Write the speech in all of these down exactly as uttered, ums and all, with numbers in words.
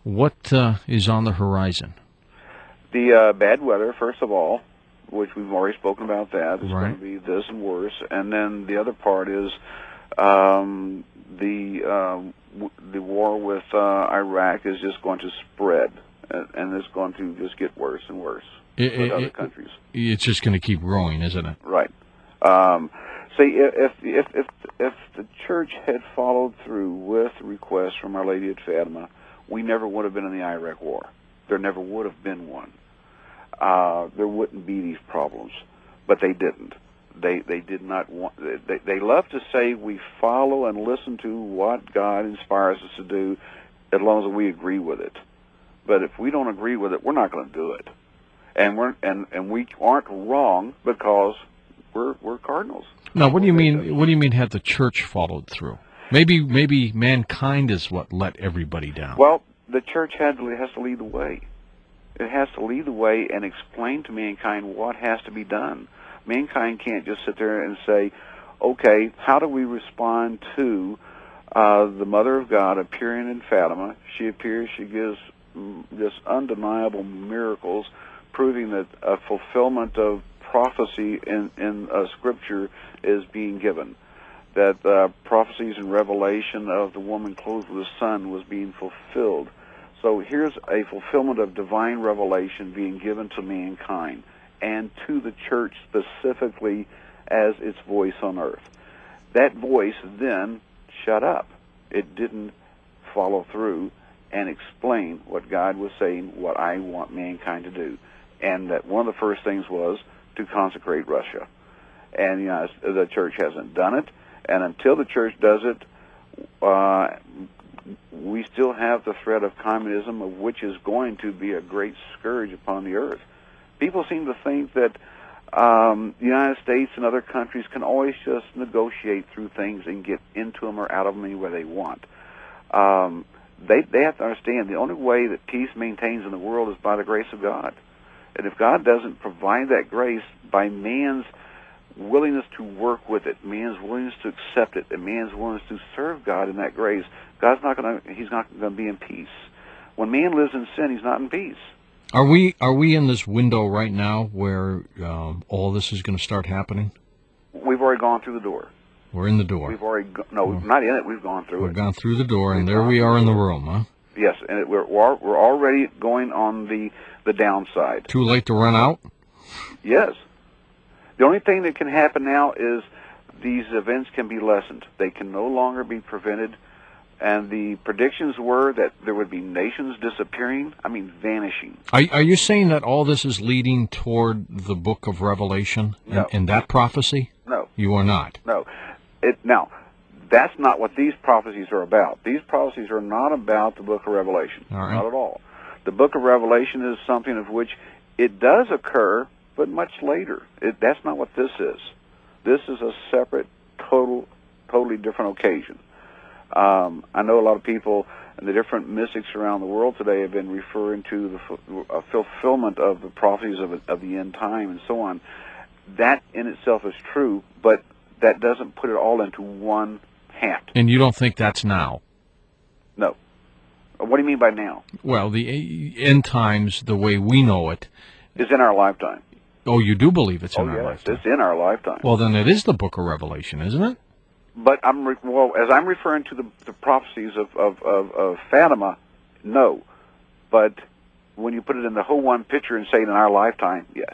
What uh, is on the horizon? The uh, bad weather, first of all, which we've already spoken about that. It's Right. going to be this and worse. And then the other part is um, the uh, w- the war with uh, Iraq is just going to spread, and, and it's going to just get worse and worse It, with it, other it, countries. it's just going to keep growing, isn't it? Right. Um, see, if, if if if the church had followed through with requests from Our Lady at Fatima, we never would have been in the Iraq War. There never would have been one. Uh, there wouldn't be these problems, but they didn't. They they did not want. They they love to say we follow and listen to what God inspires us to do, as long as we agree with it. But if we don't agree with it, we're not going to do it, and we're and and we aren't wrong because we're we're cardinals. Now, what do you mean? What do you mean? Had the church followed through? Maybe maybe mankind is what let everybody down. Well, the church had to, has to lead the way. It has to lead the way and explain to mankind what has to be done. Mankind can't just sit there and say, okay, how do we respond to uh, the Mother of God appearing in Fatima? She appears, she gives mm, just undeniable miracles, proving that a fulfillment of prophecy in, in uh, Scripture is being given. That uh, prophecies in Revelation of the woman clothed with the sun was being fulfilled. So here's a fulfillment of divine revelation being given to mankind and to the church specifically as its voice on earth. That voice then shut up. It didn't follow through and explain what God was saying, what I want mankind to do. And that one of the first things was to consecrate Russia. And you know, the church hasn't done it. And until the church does it, uh, we still have the threat of communism, of which is going to be a great scourge upon the earth. People seem to think that um, the United States and other countries can always just negotiate through things and get into them or out of them any way they want. Um, they, they have to understand the only way that peace maintains in the world is by the grace of God. And if God doesn't provide that grace by man's willingness to work with it, man's willingness to accept it, and man's willingness to serve God in that grace, God's not going to. He's not going to be in peace. When man lives in sin, he's not in peace. Are we are we in this window right now where um, all this is going to start happening? We've already gone through the door. We're in the door. We've already go, no, we're not in it. We've gone through We've it. gone through the door, and We've there we gone are in through the it. room, huh? Yes, and it, we're we're we're already going on the the downside. Too late to run out? Yes. The only thing that can happen now is these events can be lessened. They can no longer be prevented. And the predictions were that there would be nations disappearing, I mean vanishing. Are, are you saying that all this is leading toward the book of Revelation and, No. and that prophecy? No. You are not. No. It, now, that's not what these prophecies are about. These prophecies are not about the book of Revelation. All right. Not at all. The book of Revelation is something of which it does occur, but much later. It, that's not what this is. This is a separate, total, totally different occasion. Um, I know a lot of people and the different mystics around the world today have been referring to the fu- uh, fulfillment of the prophecies of, of the end time and so on. That in itself is true, but that doesn't put it all into one hat. And you don't think that's now? No. What do you mean by now? Well, the end times, the way we know it, is in our lifetime. Oh, you do believe it's in oh, our yes, lifetime? It's in our lifetime. Well, then it is the book of Revelation, isn't it? But I'm re- well, as I'm referring to the, the prophecies of, of, of, of Fatima, no. But when you put it in the whole one picture and say it in our lifetime, yes.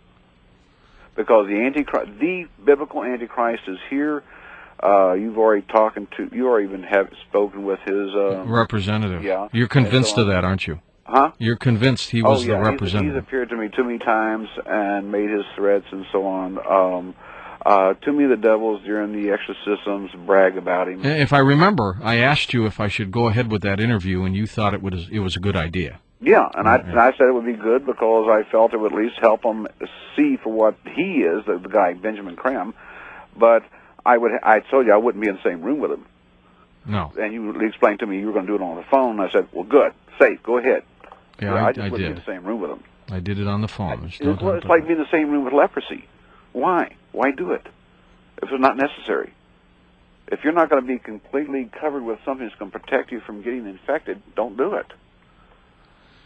Because the Antichrist, the biblical Antichrist is here. Uh, you've already talking to, you already even have spoken with his um, representative. Yeah, you're convinced so of that, aren't you? Huh? You're convinced he was oh, yeah. the representative. He's, he's appeared to me too many times and made his threats and so on. Um, uh, too many of the devils during the exorcisms brag about him. If I remember, I asked you if I should go ahead with that interview, and you thought it was it was a good idea. Yeah, and I, and I said it would be good because I felt it would at least help him see for what he is, the, the guy Benjamin Creme. But I would, I told you I wouldn't be in the same room with him. No. And you explained to me you were going to do it on the phone. And I said, well, good, safe, go ahead. Yeah, yeah I, I just I wouldn't did. be in the same room with him. I did it on the phone. It's, well, it's like being in the same room with leprosy. Why? Why do it if it's not necessary? If you're not going to be completely covered with something that's going to protect you from getting infected, don't do it.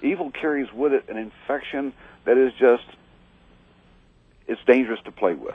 Evil carries with it an infection that is just, it's dangerous to play with.